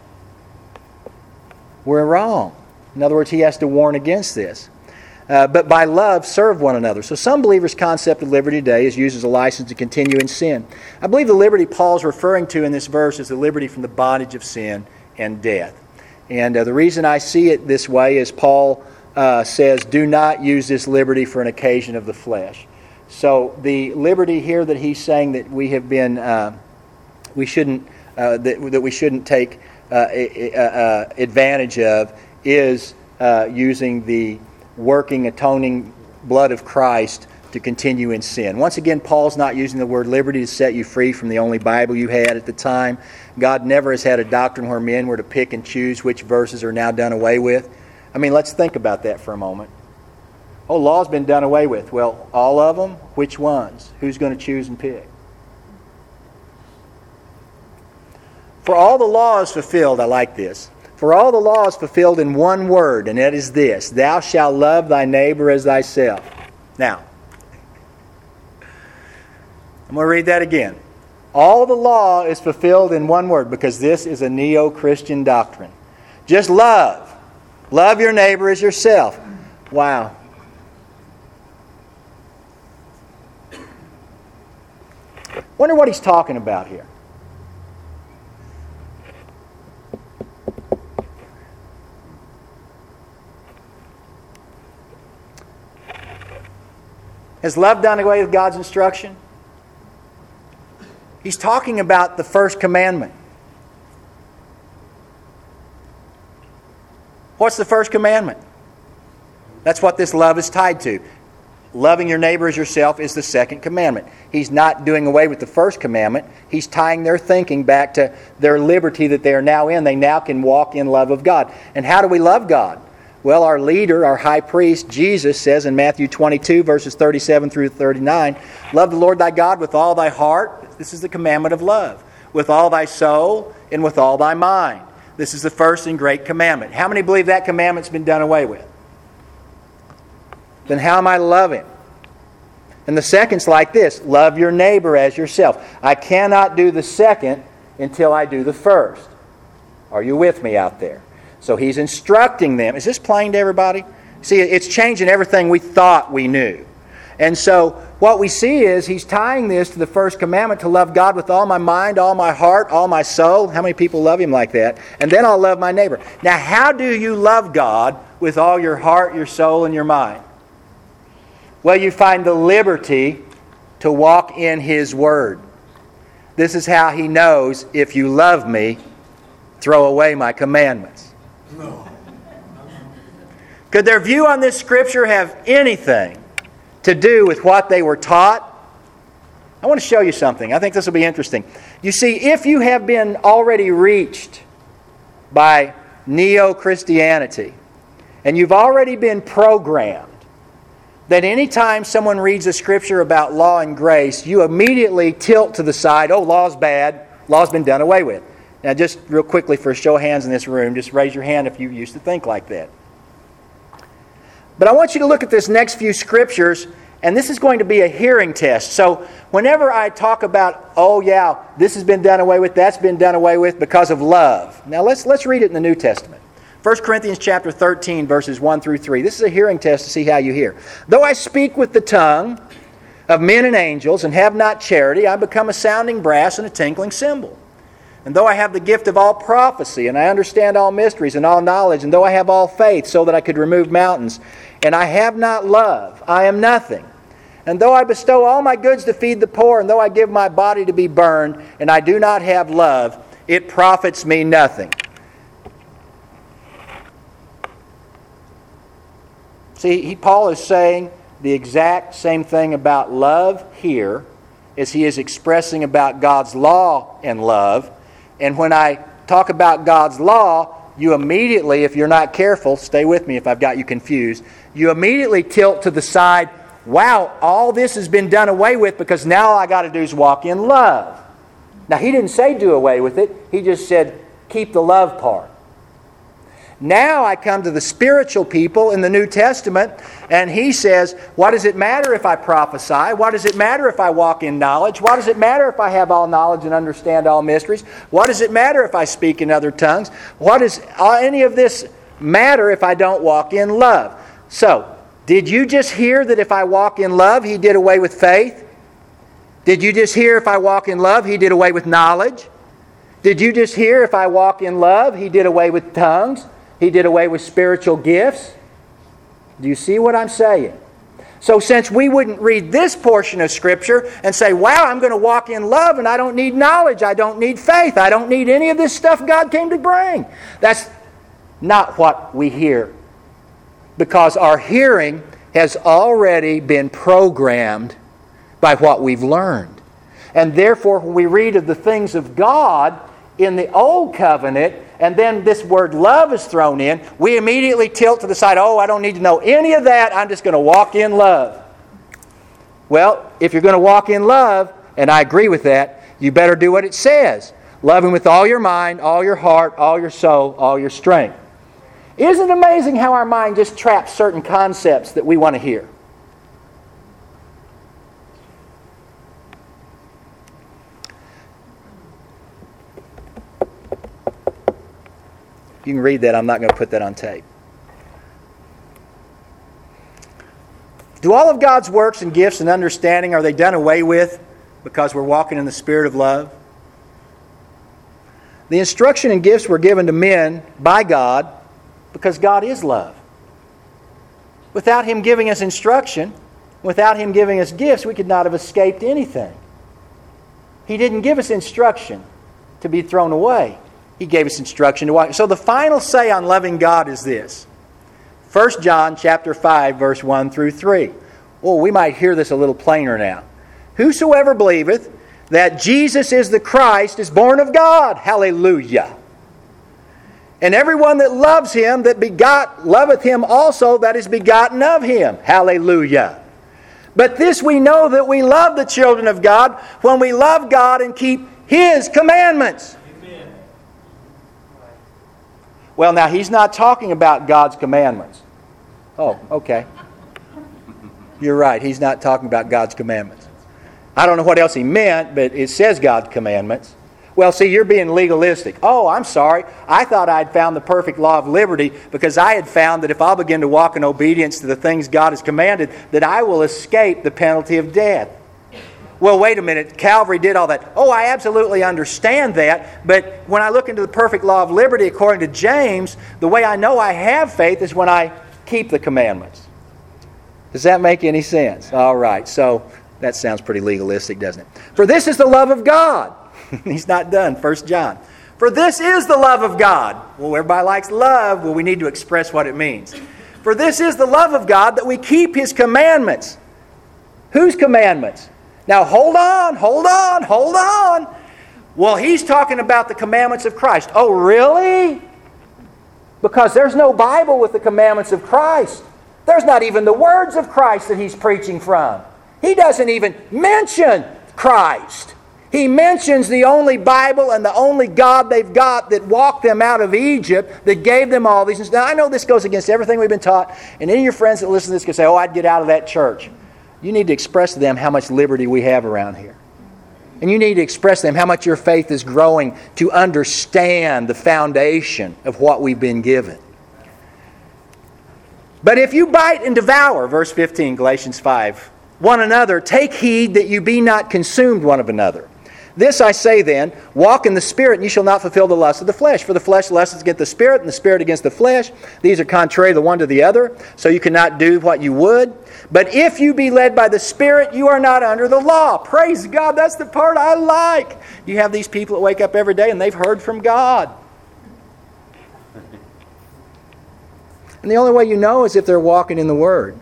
we're wrong. In other words, he has to warn against this. Uh, but by love, serve one another. So some believers' concept of liberty today is used as a license to continue in sin. I believe the liberty Paul's referring to in this verse is the liberty from the bondage of sin and death. And uh, the reason I see it this way is Paul uh, says, do not use this liberty for an occasion of the flesh. So the liberty here that he's saying that we have been, uh, we shouldn't, uh, that, that we shouldn't take uh, a, a, a advantage of is uh, using the working, atoning blood of Christ to continue in sin. Once again, Paul's not using the word liberty to set you free from the only Bible you had at the time. God never has had a doctrine where men were to pick and choose which verses are now done away with. I mean, let's think about that for a moment. Oh, law's been done away with. Well, all of them? Which ones? Who's going to choose and pick? For all the law is fulfilled, I like this. For all the law is fulfilled in one word, and that is this: thou shalt love thy neighbor as thyself. Now, I'm going to read that again. All the law is fulfilled in one word, because this is a neo-Christian doctrine. Just love. Love your neighbor as yourself. Wow. Wonder what he's talking about here. Has love done away with God's instruction? He's talking about the first commandment. What's the first commandment? That's what this love is tied to. Loving your neighbor as yourself is the second commandment. He's not doing away with the first commandment. He's tying their thinking back to their liberty that they are now in. They now can walk in love of God. And how do we love God? Well, our leader, our high priest, Jesus, says in Matthew twenty-two, verses thirty-seven through thirty-nine, love the Lord thy God with all thy heart. This is the commandment of love. With all thy soul and with all thy mind. This is the first and great commandment. How many believe that commandment's been done away with? Then how am I to love Him? And the second's like this: love your neighbor as yourself. I cannot do the second until I do the first. Are you with me out there? So He's instructing them. Is this plain to everybody? See, it's changing everything we thought we knew. And so what we see is He's tying this to the first commandment, to love God with all my mind, all my heart, all my soul. How many people love Him like that? And then I'll love my neighbor. Now, how do you love God with all your heart, your soul, and your mind? Well, you find the liberty to walk in His Word. This is how He knows, if you love me, throw away my commandments. No. Could their view on this Scripture have anything to do with what they were taught? I want to show you something. I think this will be interesting. You see, if you have been already reached by neo-Christianity, and you've already been programmed that any time someone reads a Scripture about law and grace, you immediately tilt to the side, oh, law's bad, law's been done away with. Now, just real quickly, for a show of hands in this room, just raise your hand if you used to think like that. But I want you to look at this next few Scriptures, and this is going to be a hearing test. So whenever I talk about, oh yeah, this has been done away with, that's been done away with because of love. Now let's let's read it in the New Testament. First Corinthians chapter thirteen, verses one through three. This is a hearing test to see how you hear. Though I speak with the tongue of men and angels and have not charity, I become a sounding brass and a tinkling cymbal. And though I have the gift of all prophecy, and I understand all mysteries and all knowledge, and though I have all faith so that I could remove mountains, and I have not love, I am nothing. And though I bestow all my goods to feed the poor, and though I give my body to be burned, and I do not have love, it profits me nothing. See, he, Paul is saying the exact same thing about love here as he is expressing about God's law and love. And when I talk about God's law, you immediately, if you're not careful, stay with me if I've got you confused, you immediately tilt to the side, wow, all this has been done away with because now all I got to do is walk in love. Now, he didn't say do away with it. He just said keep the love part. Now I come to the spiritual people in the New Testament, and he says, what does it matter if I prophesy? What does it matter if I walk in knowledge? What does it matter if I have all knowledge and understand all mysteries? What does it matter if I speak in other tongues? What does any of this matter if I don't walk in love? So, did you just hear that if I walk in love, he did away with faith? Did you just hear if I walk in love, he did away with knowledge? Did you just hear if I walk in love, he did away with tongues? He did away with spiritual gifts? Do you see what I'm saying? So since we wouldn't read this portion of Scripture and say, wow, I'm going to walk in love and I don't need knowledge, I don't need faith, I don't need any of this stuff God came to bring. That's not what we hear. Because our hearing has already been programmed by what we've learned. And therefore, when we read of the things of God in the Old Covenant, and then this word love is thrown in, we immediately tilt to the side, oh, I don't need to know any of that, I'm just going to walk in love. Well, if you're going to walk in love, and I agree with that, you better do what it says. Love Him with all your mind, all your heart, all your soul, all your strength. Isn't it amazing how our mind just traps certain concepts that we want to hear? You can read that. I'm not going to put that on tape. Do all of God's works and gifts and understanding, are they done away with because we're walking in the spirit of love? The instruction and gifts were given to men by God because God is love. Without Him giving us instruction, without Him giving us gifts, we could not have escaped anything. He didn't give us instruction to be thrown away. He gave us instruction to walk. So the final say on loving God is this. First John chapter five, verse one through three. Well, we might hear this a little plainer now. Whosoever believeth that Jesus is the Christ is born of God. Hallelujah. And everyone that loves Him that begot loveth Him also that is begotten of Him. Hallelujah. But this we know, that we love the children of God when we love God and keep His commandments. Amen. Well, now He's not talking about God's commandments. Oh, okay. You're right. He's not talking about God's commandments. I don't know what else He meant, but it says God's commandments. Well, see, you're being legalistic. Oh, I'm sorry. I thought I'd found the perfect law of liberty because I had found that if I'll begin to walk in obedience to the things God has commanded, that I will escape the penalty of death. Well, wait a minute. Calvary did all that. Oh, I absolutely understand that. But when I look into the perfect law of liberty, according to James, the way I know I have faith is when I keep the commandments. Does that make any sense? All right. So that sounds pretty legalistic, doesn't it? For this is the love of God. He's not done. First John. For this is the love of God. Well, everybody likes love. Well, we need to express what it means. For this is the love of God, that we keep His commandments. Whose commandments? Now, hold on, hold on, hold on. Well, he's talking about the commandments of Christ. Oh, really? Because there's no Bible with the commandments of Christ. There's not even the words of Christ that he's preaching from. He doesn't even mention Christ. He mentions the only Bible and the only God they've got that walked them out of Egypt, that gave them all these things. Now, I know this goes against everything we've been taught, and any of your friends that listen to this can say, oh, I'd get out of that church. You need to express to them how much liberty we have around here. And you need to express to them how much your faith is growing to understand the foundation of what we've been given. But if you bite and devour, verse fifteen, Galatians five, one another, take heed that you be not consumed one of another. This I say then, walk in the Spirit, and you shall not fulfill the lust of the flesh. For the flesh lusts against the Spirit, and the Spirit against the flesh. These are contrary the one to the other, so you cannot do what you would. But if you be led by the Spirit, you are not under the law. Praise God, that's the part I like. You have these people that wake up every day, and they've heard from God. And the only way you know is if they're walking in the Word.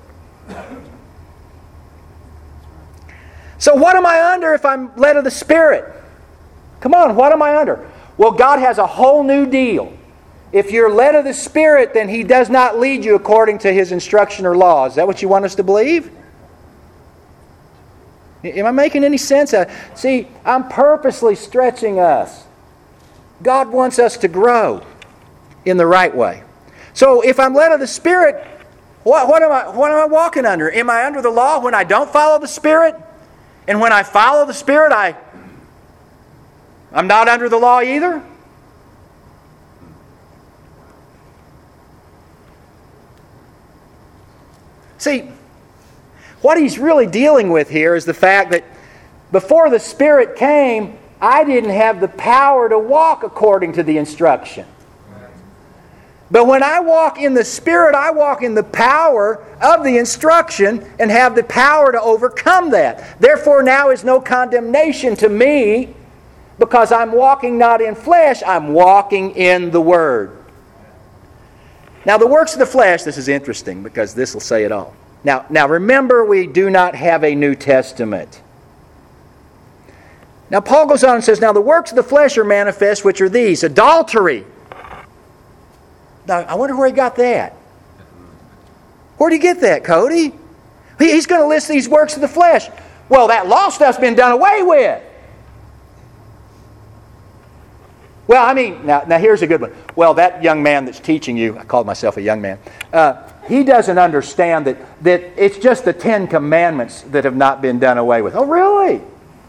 So what am I under if I'm led of the Spirit? Come on, what am I under? Well, God has a whole new deal. If you're led of the Spirit, then He does not lead you according to His instruction or law. Is that what you want us to believe? Am I making any sense? See, I'm purposely stretching us. God wants us to grow in the right way. So if I'm led of the Spirit, what, what am I, what am I walking under? Am I under the law when I don't follow the Spirit? And when I follow the Spirit, I, I'm not under the law either? See, what he's really dealing with here is the fact that before the Spirit came, I didn't have the power to walk according to the instruction. But when I walk in the Spirit, I walk in the power of the instruction and have the power to overcome that. Therefore, now is no condemnation to me because I'm walking not in flesh, I'm walking in the Word. Now, the works of the flesh, this is interesting because this will say it all. Now, now remember, we do not have a New Testament. Now, Paul goes on and says, now the works of the flesh are manifest, which are these: adultery. Now, I wonder where he got that. Where did he get that, Cody? He's going to list these works of the flesh. Well, that law stuff's been done away with. Well, I mean, now, now here's a good one. Well, that young man that's teaching you, I called myself a young man, uh, he doesn't understand that, that it's just the Ten Commandments that have not been done away with. Oh, really?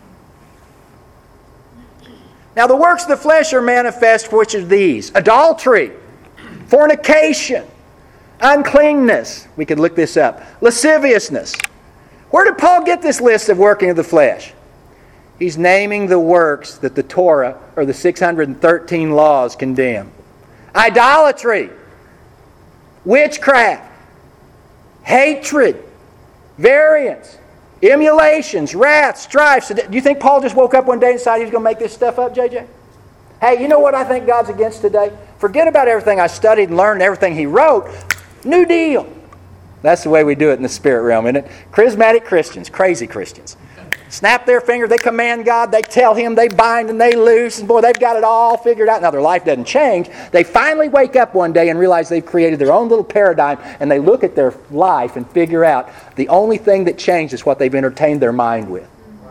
Now, the works of the flesh are manifest, which are these: adultery, fornication, uncleanness. We could look this up. Lasciviousness. Where did Paul get this list of working of the flesh? He's naming the works that the Torah, or the six hundred thirteen laws, condemn. Idolatry, witchcraft, hatred, variance, emulations, wrath, strife. Do you think Paul just woke up one day and decided he was going to make this stuff up, J J? Hey, you know what I think God's against today? Forget about everything I studied and learned, everything he wrote. New deal. That's the way we do it in the spirit realm, isn't it? Charismatic Christians, crazy Christians. Snap their fingers, they command God, they tell Him, they bind and they loose, and boy, they've got it all figured out. Now, their life doesn't change. They finally wake up one day and realize they've created their own little paradigm, and they look at their life and figure out the only thing that changed is what they've entertained their mind with.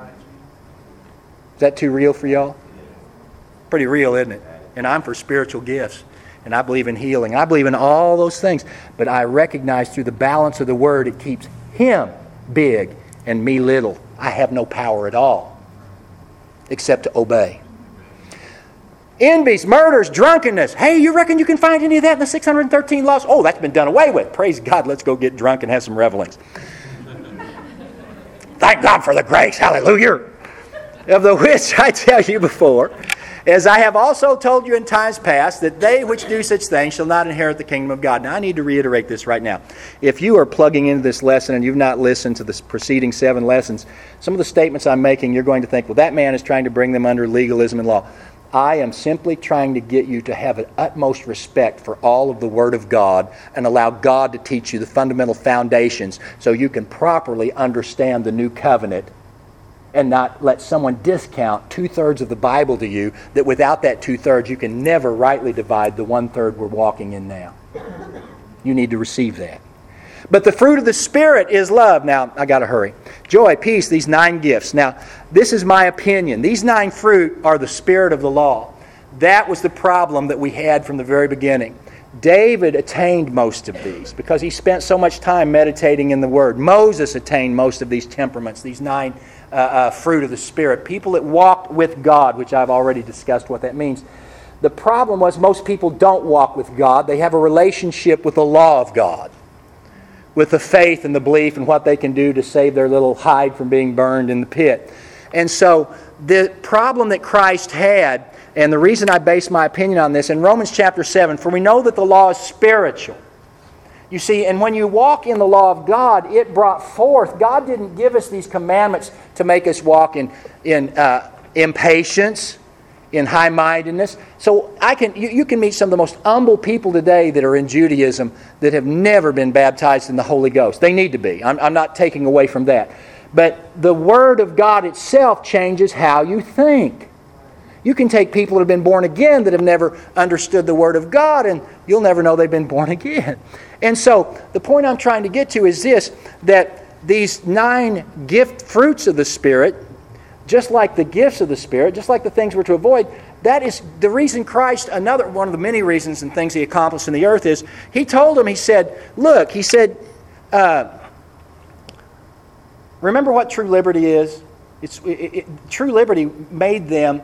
Is that too real for y'all? Pretty real, isn't it? And I'm for spiritual gifts, and I believe in healing. I believe in all those things, but I recognize through the balance of the Word, it keeps Him big and me little. I have no power at all except to obey. Envies, murders, drunkenness. Hey, you reckon you can find any of that in the six hundred thirteen laws? Oh, that's been done away with. Praise God, let's go get drunk and have some revelings. Thank God for the grace, hallelujah, of the which I tell you before, as I have also told you in times past, that they which do such things shall not inherit the kingdom of God. Now, I need to reiterate this right now. If you are plugging into this lesson and you've not listened to the preceding seven lessons, some of the statements I'm making, you're going to think, well, that man is trying to bring them under legalism and law. I am simply trying to get you to have an utmost respect for all of the Word of God and allow God to teach you the fundamental foundations so you can properly understand the new covenant and not let someone discount two-thirds of the Bible to you, that without that two-thirds you can never rightly divide the one-third we're walking in now. You need to receive that. But the fruit of the Spirit is love. Now, I got to hurry. Joy, peace, these nine gifts. Now, this is my opinion. These nine fruit are the spirit of the law. That was the problem that we had from the very beginning. David attained most of these because he spent so much time meditating in the Word. Moses attained most of these temperaments, these nine uh, uh, fruit of the Spirit. People that walked with God, which I've already discussed what that means. The problem was most people don't walk with God. They have a relationship with the law of God, with the faith and the belief and what they can do to save their little hide from being burned in the pit. And so the problem that Christ had, and the reason I base my opinion on this, in Romans chapter seven, for we know that the law is spiritual. You see, and when you walk in the law of God, it brought forth. God didn't give us these commandments to make us walk in, in uh, impatience, in high-mindedness. So I can you, you can meet some of the most humble people today that are in Judaism that have never been baptized in the Holy Ghost. They need to be. I'm, I'm not taking away from that. But the Word of God itself changes how you think. You can take people that have been born again that have never understood the Word of God, and you'll never know they've been born again. And so the point I'm trying to get to is this, that these nine gift fruits of the Spirit, just like the gifts of the Spirit, just like the things we're to avoid, that is the reason Christ, another one of the many reasons and things He accomplished in the earth is, He told them, He said, look, He said, uh, remember what true liberty is? It's it, it, true liberty made them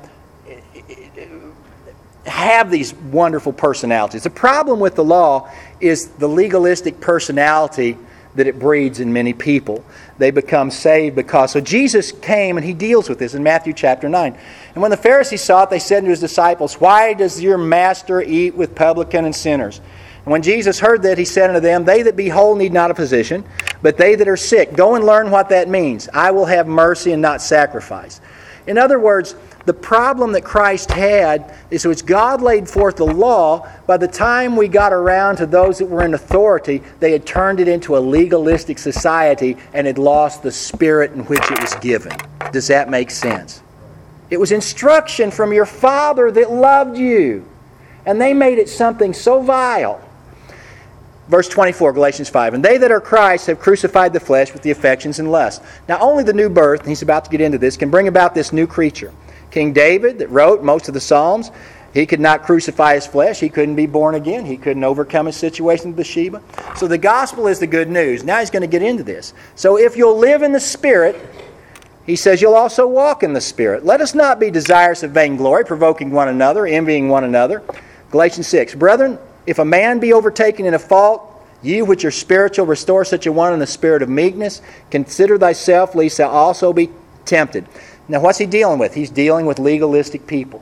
have these wonderful personalities. The problem with the law is the legalistic personality that it breeds in many people. They become saved because... So Jesus came and He deals with this in Matthew chapter nine. And when the Pharisees saw it, they said to His disciples, why does your master eat with publicans and sinners? And when Jesus heard that, He said unto them, they that be whole need not a physician, but they that are sick. Go and learn what that means. I will have mercy and not sacrifice. In other words, the problem that Christ had is which God laid forth the law. By the time we got around to those that were in authority, they had turned it into a legalistic society and had lost the spirit in which it was given. Does that make sense? It was instruction from your Father that loved you. And they made it something so vile. Verse twenty-four, Galatians five, and they that are Christ have crucified the flesh with the affections and lusts. Now only the new birth, and he's about to get into this, can bring about this new creature. King David, that wrote most of the Psalms, he could not crucify his flesh. He couldn't be born again. He couldn't overcome his situation with Bathsheba. So the gospel is the good news. Now he's going to get into this. So if you'll live in the Spirit, he says you'll also walk in the Spirit. Let us not be desirous of vainglory, provoking one another, envying one another. Galatians six, brethren, if a man be overtaken in a fault, ye which are spiritual, restore such a one in the spirit of meekness. Consider thyself, lest thou also be tempted. Now what's he dealing with? He's dealing with legalistic people.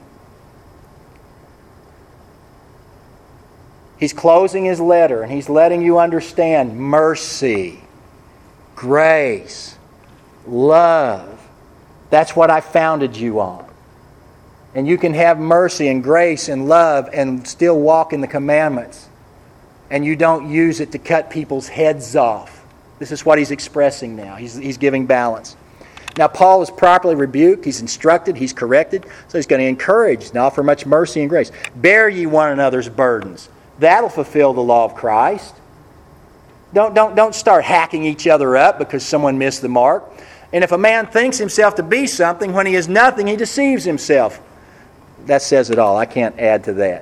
He's closing his letter and he's letting you understand mercy, grace, Love. That's what I founded you on. And you can have mercy and grace and love and still walk in the commandments. And you don't use it to cut people's heads off. This is what he's expressing now. He's, he's giving balance. Now, Paul is properly rebuked. He's instructed. He's corrected. So he's going to encourage and offer much mercy and grace. Bear ye one another's burdens. That'll fulfill the law of Christ. Don't, don't, don't start hacking each other up because someone missed the mark. And if a man thinks himself to be something, when he is nothing, he deceives himself. That says it all. I can't add to that.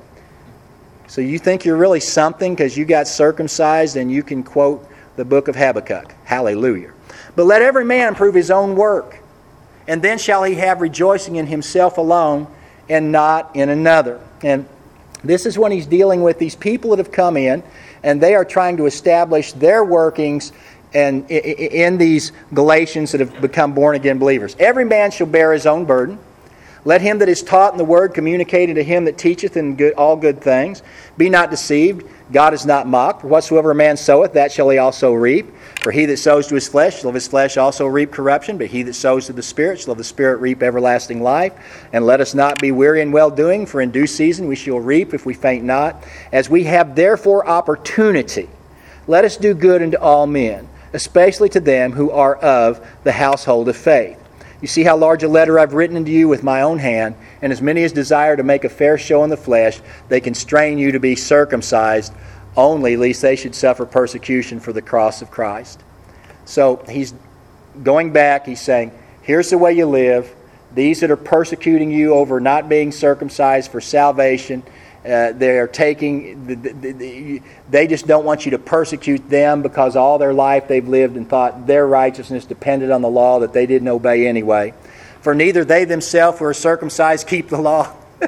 So you think you're really something because you got circumcised and you can quote the book of Habakkuk. Hallelujah. But let every man prove his own work, and then shall he have rejoicing in himself alone and not in another. And this is when he's dealing with these people that have come in, and they are trying to establish their workings and in these Galatians that have become born-again believers. Every man shall bear his own burden. Let him that is taught in the word communicate unto him that teacheth in good, all good things. Be not deceived. God is not mocked. For whatsoever a man soweth, that shall he also reap. For he that sows to his flesh shall of his flesh also reap corruption. But he that sows to the Spirit shall of the Spirit reap everlasting life. And let us not be weary in well-doing, for in due season we shall reap if we faint not. As we have therefore opportunity, let us do good unto all men, especially to them who are of the household of faith. You see how large a letter I've written unto you with my own hand, and as many as desire to make a fair show in the flesh, they constrain you to be circumcised only, lest they should suffer persecution for the cross of Christ. So he's going back, he's saying, here's the way you live. These that are persecuting you over not being circumcised for salvation, Uh, they are taking, the, the, the, they just don't want you to persecute them because all their life they've lived and thought their righteousness depended on the law that they didn't obey anyway. For neither they themselves who are circumcised keep the law.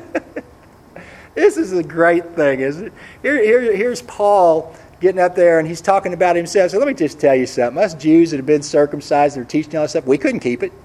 This is a great thing, isn't it? Here, here, here's Paul getting up there and he's talking about himself. So let me just tell you something. Us Jews that have been circumcised and are teaching all this stuff, we couldn't keep it.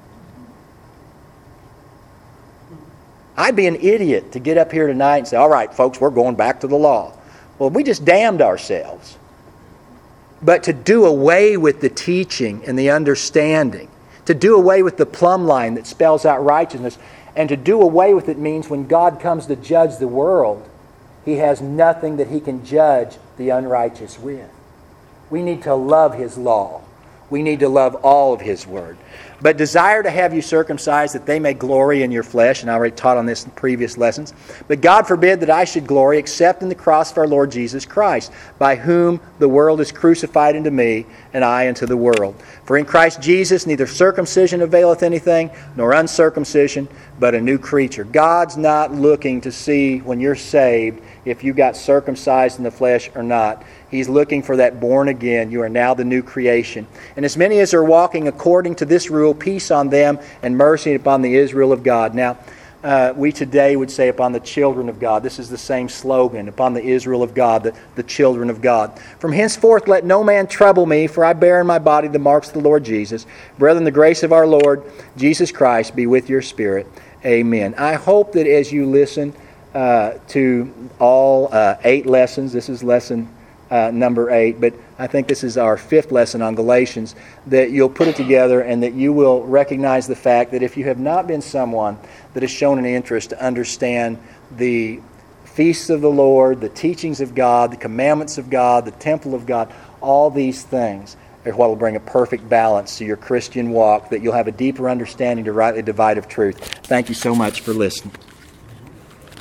I'd be an idiot to get up here tonight and say, all right, folks, we're going back to the law. Well, we just damned ourselves. But to do away with the teaching and the understanding, to do away with the plumb line that spells out righteousness, and to do away with it means when God comes to judge the world, He has nothing that He can judge the unrighteous with. We need to love His law. We need to love all of His word. But desire to have you circumcised that they may glory in your flesh. And I already taught on this in previous lessons. But God forbid that I should glory except in the cross of our Lord Jesus Christ, by whom the world is crucified unto me, and I unto the world. For in Christ Jesus neither circumcision availeth anything, nor uncircumcision, but a new creature. God's not looking to see when you're saved if you got circumcised in the flesh or not. He's looking for that born again. You are now the new creation. And as many as are walking according to this rule, peace on them and mercy upon the Israel of God. Now, uh, we today would say upon the children of God. This is the same slogan, upon the Israel of God, the, the children of God. From henceforth let no man trouble me, for I bear in my body the marks of the Lord Jesus. Brethren, the grace of our Lord Jesus Christ be with your spirit. Amen. I hope that as you listen uh, to all uh, eight lessons, this is lesson Uh, number eight, but I think this is our fifth lesson on Galatians, that you'll put it together and that you will recognize the fact that if you have not been someone that has shown an interest to understand the feasts of the Lord, the teachings of God, the commandments of God, the temple of God, all these things are what will bring a perfect balance to your Christian walk, that you'll have a deeper understanding to rightly divide of truth. Thank you so much for listening.